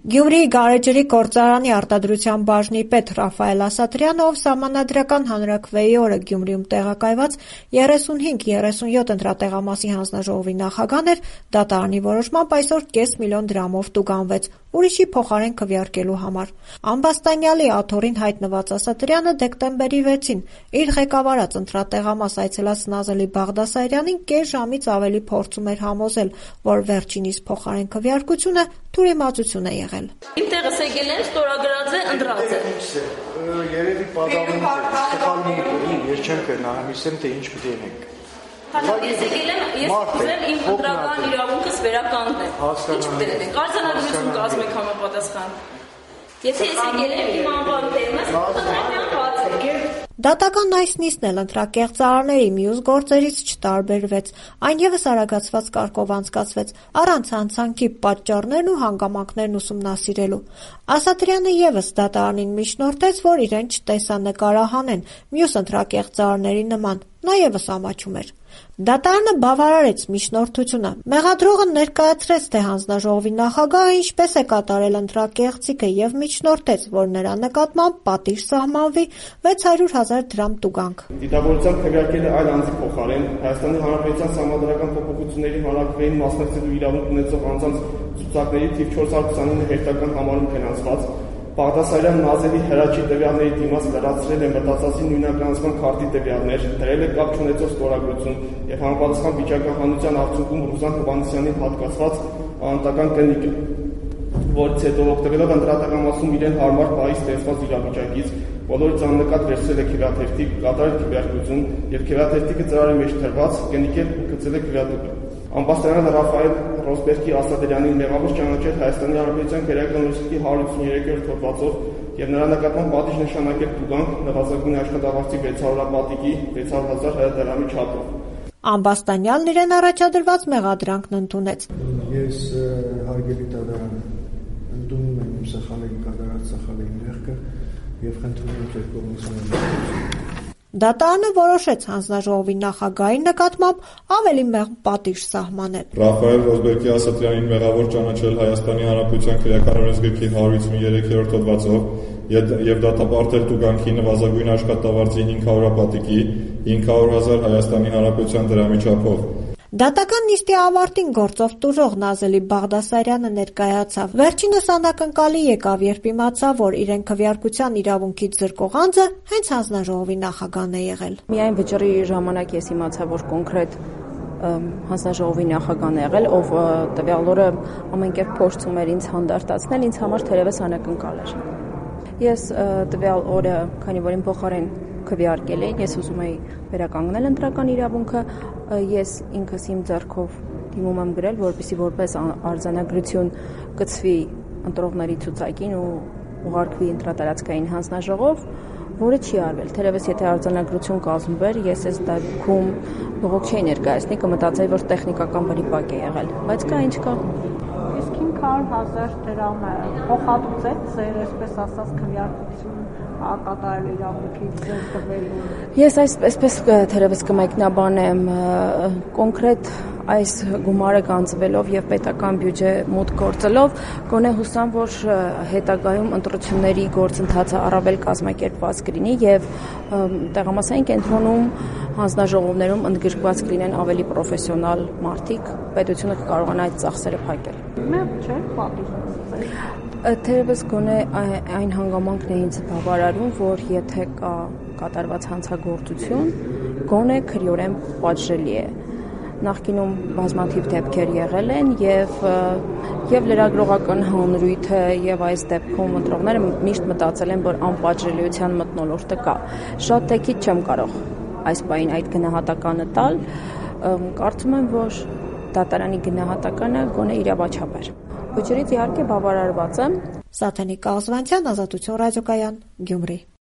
Գյումրիի գարեջրի գործարանի արտադրության բաժնի պետ Ռաֆայել Ասատրյանը, ով սահմանադրական հանրաքվեի օրը Գյումրիում տեղակայված 35-37 ընտրատեղամասի հանձնաժողովի նախագահն էր, դատարանի որոշմամբ այսօր կես միլիոն դրամով տուգանվեց ուրիշի փոխարեն քվեարկելու համար։ Ամբաստանյալի աթոռին հայտնված Ասատրյանը դեկտեմբերի 6-ին իր ղեկավարած ընտրատեղամաս այցելած Նազելի Բաղդասարյանին կես ժամից ավելի փորձում էր համոզել, որ վերջինիս փոխարեն քվեարկությունը թյուրիմացություն է եղել։ Իմ տեղս եկել են, ստորագրած է, ընտրած է։ Երևի պատահում ես չեմ կրնահամ, իսեմ թե ինչ պիտի ենք։ Ես եկել եմ, ես ուզեմ իմ ընտրական իրավունքս վերականգնել։ Ինչ պիտի ենք, արձանագրություն կազմեք համապատասխան։ Եթե ես եկել եմ, իմ անվան տերմս, ընտրական բացեք։ Դատական այս նիստն էլ ընտրակեղծարարների մյուս գործերից չտարբերվեց, այն ևս արագացված կարգով անցկացվեց, առանց հանցանքի պատճառներն ու հանգամանքներն ուսումնասիրելու։ Ասատրյանը ևս դատարանին միջնորդեց, որ իրեն չտեսա նկարահանեն մյուս ընտրակեղծարարների նման, նա ևս ամաչում էր։ Դատարանը բավարարեց միջնորդությունը։ Մեղադրողը ներկայացրեց, թե հանձնաժողովի նախագահը ինչպես է կատարել ընտրակեղծիքը և միջնորդեց, որ նրա նկատմամբ պատիժ սահմանվի 600,000 դրամ տուգանք։ Դիտավորությամբ քվեարկել է այլ անձի փոխարեն Հայաստանի Հանրապետության Սահմանադրական փոփոխությունների հանրաքվեին մասնակցելու իրավունք ունեցող անձանց ցուցակների թիվ 429 հերթական համարում գնացված Բաղդասարյան Նազելի Հրաչի տվյալների դիմաց լրացրել է մտածածի նույնականացման քարտի տվյալներ, դրել է կապ չունեցող ստորագրություն և համապատասխան վիճակահանության արդյունքում Ռուզան Հովհաննիսյանին հատկացված անհատական կնիկ, որից հետո օգտվելով ընտրատեղամասում իրեն հարմար պահի ստեղծված իրավիճակից, բոլորից աննկատ վերցրել է քվեաթերթիկ, կատարել քվեարկություն և քվեաթերթիկը ծրարի մեջ թրված կնիկել գծել է քվեատուկը։ Ամբաստանյանը Ռաֆայել Ռոսբերգի Ասատրյանին մեղավոր ճանաչել Հայաստանի Հանրապետության քվեարկական լույսի 153-րդ հոդվածով և նրա նկատմամբ պատիժ նշանակել տուգանք նվազագույն աշխատավարձի 600 պատիկի 600,000 դրամի չափով։ Ամբաստանյանն իրեն առաջադրված մեղադրանքն ընդունեց։ Ես հարգելի դատարան ընդունում եմ իմ սխալի կատարած սխալի մեղքը և խնդրում եմ ձեր կողմից Դատարանը որոշեց հանձնաժողովի նախագահի նկատմամբ ավելի մեղմ պատիժ սահմանել։ Ռաֆայել Ռոսբերգի Ասատրյանին մեղավոր ճանաչել Հայաստանի Հանրապետության քվեական օրենսգրքի 153-րդ հոդվածով և դատապարտել տուգանքի նվազագույն աշխատավարձի 500 պատիկի 500,000 Հայաստանի Հանրապետության դրամի չափով։ Դատական նիստի ավարտին գործով տուժող Նազելի Բաղդասարյանը ներկայացավ։ Վերջինս անակնկալի եկավ, երբ իմացավ, որ իրեն քվեարկության իրավունքից զրկող անձը հենց հանձնաժողովի նախագահն է եղել։ Միայն վճռի ժամանակ ես իմացա, որ կոնկրետ հանձնաժողովի նախագահն է եղել, ով տվյալ օրը ամեն կերպ փորձում էր ինձ հանդարտացնել, ինձ համար թերևս անակնկալ էր։ Ես տվյալ օրը, քանի որ իմ փոխարեն քվեարկել էին, ես ուզում էի վերականգնել ընտրական իրավունքը, ես ինքս իմ ձեռքով դիմում եմ գրել, որպեսզի որպես արձանագրություն գծվի ընտրողների ցուցակին ու ուղարկվի ընտրատարածքային հանձնաժողով, որը չի արվել։ Թերևս եթե արձանագրություն կազմվեր, ես այս դեպքում բողոք չէի ներկայացնի, կմտածեի, որ տեխնիկական վրիպակ է եղել, բայց կա ինչ կա։ Իսկ 500,000 դրամը փոխհատուցեք ձեր, այսպես ասած, քվեարկություն կատարել իրավունքից ձեր տվելու։ Ես այսպես թերևս կմեկնաբանեմ կոնկրետ այս գումարը գանձվելով եւ պետական բյուջե մուտք գործելով, գոնե հուսամ, որ հետագայում ընտրությունների գործընթացը առավել կազմակերպված կլինի եւ տեղամասային կենտրոնում հանձնաժողովներում ընդգրկված կլինեն ավելի պրոֆեսիոնալ մարդիկ, պետությունը կկարողանա այդ ծախսերը փակել։ Մեղմ չէ, պատիժ։ Թերևս գոնե այն հանգամանքն է ինձ բավարարում, որ եթե կա կատարված հանցագործություն, գոնե քրեորեն պատժելի է։ Նախկինում բազմաթիվ դեպքեր եղել են եւ լրագրողական հանրույթը եւ այս դեպքում ընտրողները միշտ մտածել են, որ անպատժելիության մթնոլորտը կա։ Շատ տեկից չեմ կարող այս բային այդ գնահատականը տալ, կարծում եմ, որ դատարանի գնահատականը գոնե իրավաչափ էր։ Վճռից իհարկե բավարարված եմ։ Սաթենիկ Աղզվանցյան, Ազատություն ռադիոկայան, Գյումրի։